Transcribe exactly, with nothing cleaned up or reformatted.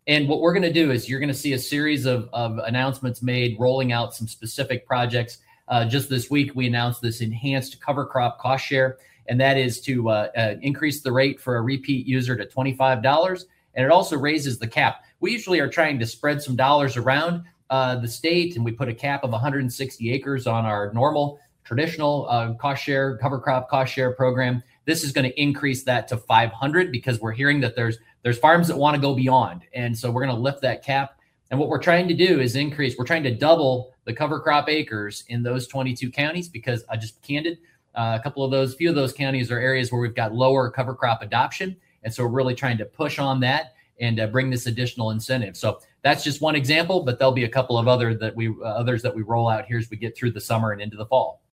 And what we're going to do is you're going to see a series of, of announcements made rolling out some specific projects. Uh, just this week, we announced this enhanced cover crop cost share, and that is to uh, uh, increase the rate for a repeat user to twenty-five dollars. And it also raises the cap. We usually are trying to spread some dollars around uh, the state, and we put a cap of one hundred sixty acres on our normal traditional uh, cost share, cover crop cost share program. This is going to increase that to five hundred because we're hearing that there's there's farms that want to go beyond. And so we're going to lift that cap. And what we're trying to do is increase, we're trying to double the cover crop acres in those twenty-two counties, because I just candid, uh, a couple of those, few of those counties are areas where we've got lower cover crop adoption. And so we're really trying to push on that and uh, bring this additional incentive. So that's just one example, but there'll be a couple of other that we uh, others that we roll out here as we get through the summer and into the fall.